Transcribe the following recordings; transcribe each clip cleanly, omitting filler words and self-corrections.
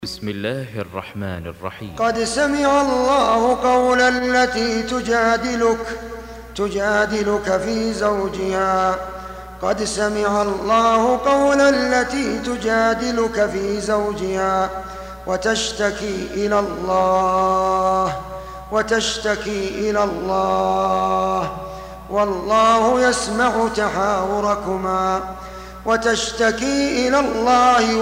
بسم الله الرحمن الرحيم. قد سمع الله قول التي تجادلك في زوجها قد سمع الله قول التي تجادلك في زوجها وتشتكي إلى الله والله يسمع تحاوركما وتشتكي إلى الله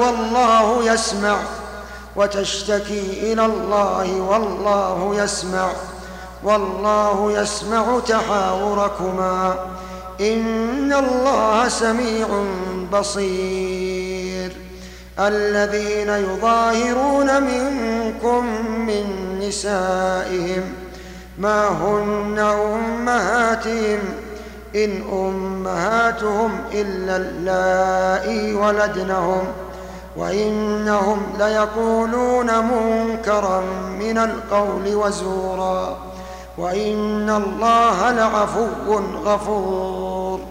والله يسمع تحاوركما إن الله سميع بصير. الذين يظاهرون منكم من نسائهم ما هن أمهاتهم إن أمهاتهم إلا اللائي ولدنهم وإنهم ليقولون منكرا من القول وزورا وإن الله لعفو غفور.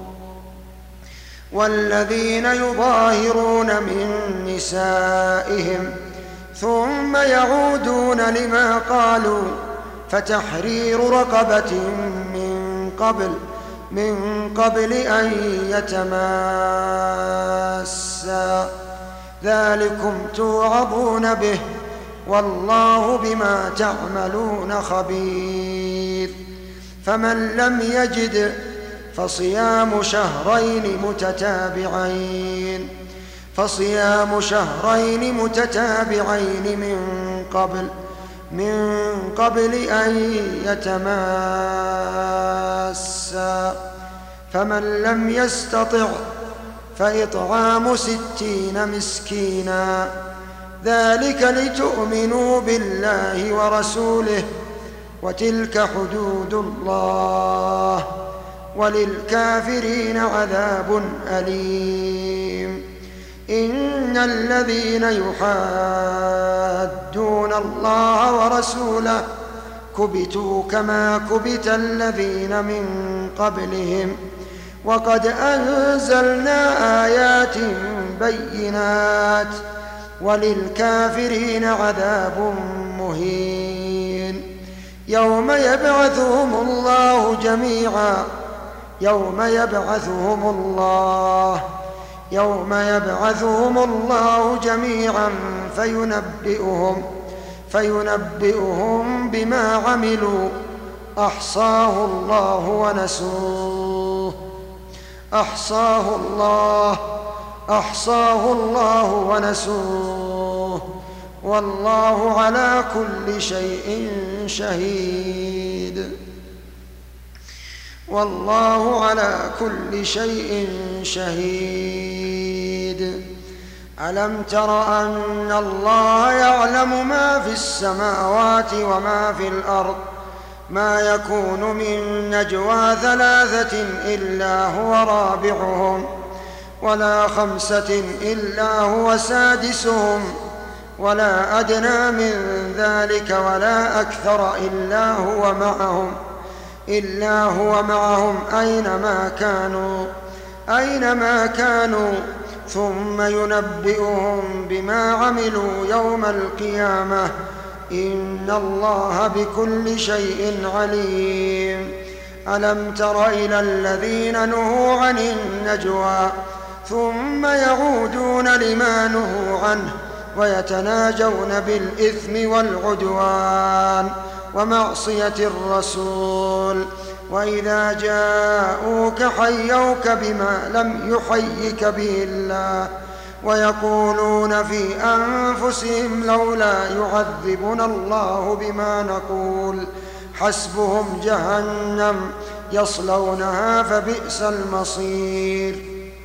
والذين يظاهرون من نسائهم ثم يعودون لما قالوا فتحرير رقبة من قبل أن يتماسا ذلكم توعظون به والله بما تعملون خبير. فمن لم يجد فصيام شهرين متتابعين من قبل أن يتماسا فمن لم يستطع فإطعام 60 مسكينا ذلك لتؤمنوا بالله ورسوله وتلك حدود الله وللكافرين عذاب أليم. إن الذين يحادون الله ورسوله كبتوا كما كبت الذين من قبلهم وقد أنزلنا آيات بينات وللكافرين عذاب مهين. يوم يبعثهم الله جميعا فينبئهم بما عملوا أحصاه الله ونسوه والله على كل شيء شهيد. ألم تر أن الله يعلم ما في السماوات وما في الأرض ما يكون من نجوى 3 إلا هو رابعهم ولا 5 إلا هو سادسهم ولا أدنى من ذلك ولا أكثر إلا هو معهم أينما كانوا ثم ينبئهم بما عملوا يوم القيامة إن الله بكل شيء عليم. ألم تر إلى الذين نهوا عن النجوى ثم يعودون لما نهوا عنه ويتناجون بالإثم والعدوان ومعصية الرسول وإذا جاءوك حيوك بما لم يحيك به الله ويقولون في أنفسهم لولا يعذبنا الله بما نقول حسبهم جهنم يصلونها فبئس المصير.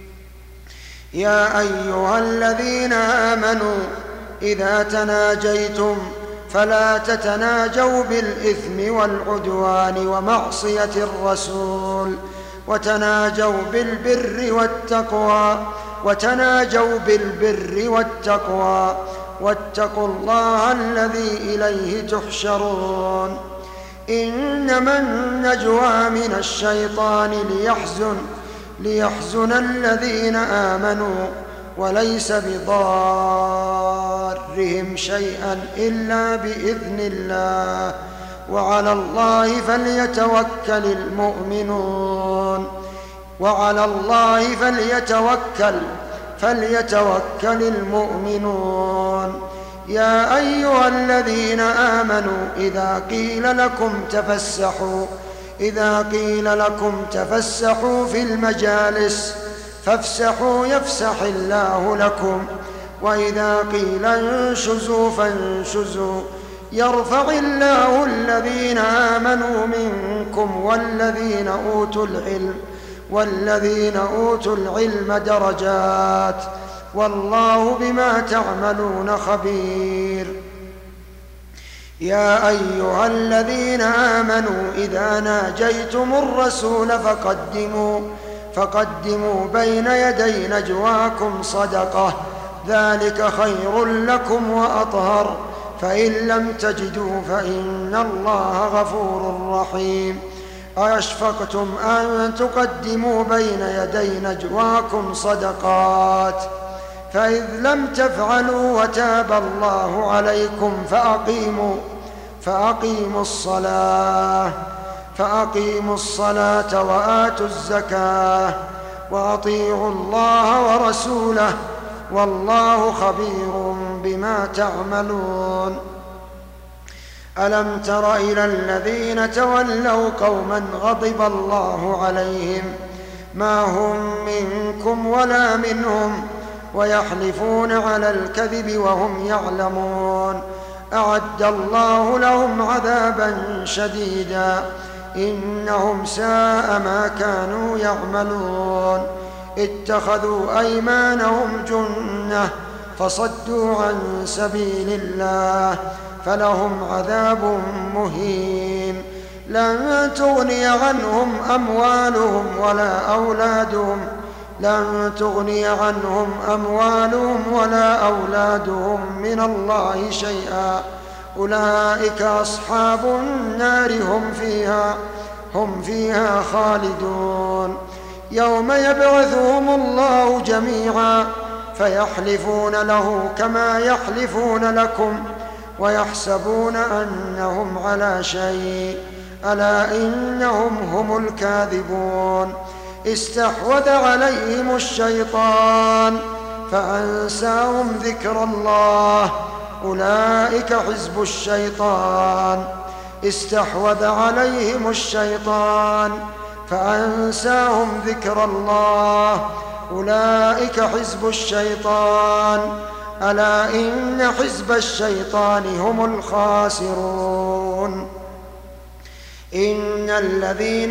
يا أيها الذين آمنوا إذا تناجيتم فلا تتناجوا بالإثم والعدوان ومعصية الرسول وتناجوا بالبر والتقوى واتقوا الله الذي إليه تحشرون. إنما النجوى من الشيطان ليحزن الذين آمنوا وليس بضار ضرهم شيئا إلا بإذن الله، وعلى الله فليتوكل المؤمنون. يا أيها الذين آمنوا إذا قيل لكم تفسحوا في المجالس فافسحوا يفسح الله لكم، وإذا قيل انشزوا فانشزوا يرفع الله الذين آمنوا منكم والذين أوتوا العلم درجات، والله بما تعملون خبير. يا أيها الذين آمنوا إذا ناجيتم الرسول فقدموا بين يدي نجواكم صدقة، ذلك خير لكم وأطهر، فإن لم تجدوا فإن الله غفور رحيم. أأشفقتم أن تقدموا بين يدي نجواكم صدقات، فإذ لم تفعلوا وتاب الله عليكم فأقيموا الصلاة وآتوا الزكاة وأطيعوا الله ورسوله، والله خبير بما تعملون. ألم تر إلى الذين تولوا قوما غضب الله عليهم ما هم منكم ولا منهم ويحلفون على الكذب وهم يعلمون، أعد الله لهم عذابا شديدا إنهم ساء ما كانوا يعملون. اتخذوا أيمانهم جنة فصدوا عن سبيل الله فلهم عذاب مهين. لن تغني عنهم أموالهم ولا أولادهم من الله شيئا، أولئك أصحاب النار هم فيها خالدون. يوم يبعثهم الله جميعا فيحلفون له كما يحلفون لكم ويحسبون أنهم على شيء، ألا إنهم هم الكاذبون. استحوذ عليهم الشيطان فأنساهم ذكر الله، أولئك حزب الشيطان. استحوذ عليهم الشيطان فأنساهم ذكر الله، أولئك حزب الشيطان، ألا إن حزب الشيطان هم الخاسرون. إن الذين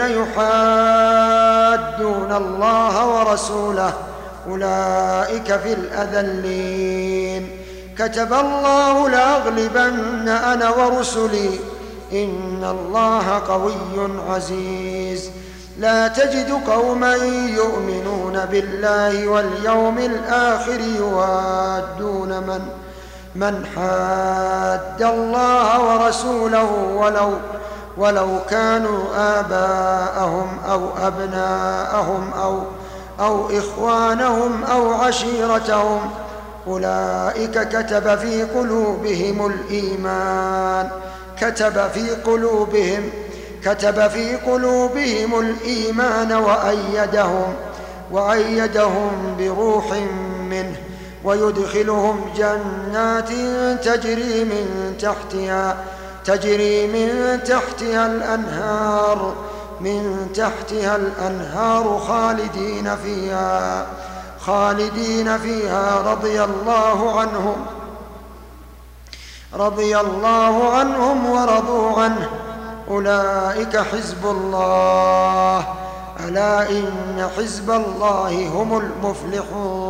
يحادون الله ورسوله أولئك في الأذلين. كتب الله لأغلبن أنا ورسلي إن الله قوي عزيز. لا تجد قوما يؤمنون بالله واليوم الآخر يوادون من حاد الله ورسوله ولو كانوا آباءهم أو أبناءهم أو إخوانهم أو عشيرتهم، أولئك كتب في قلوبهم الإيمان وأيدهم بروح منه، ويدخلهم جنات تجري من تحتها الأنهار خالدين فيها رضي الله عنهم ورضوا عنه، أولئك حزب الله، ألا إن حزب الله هم المفلحون.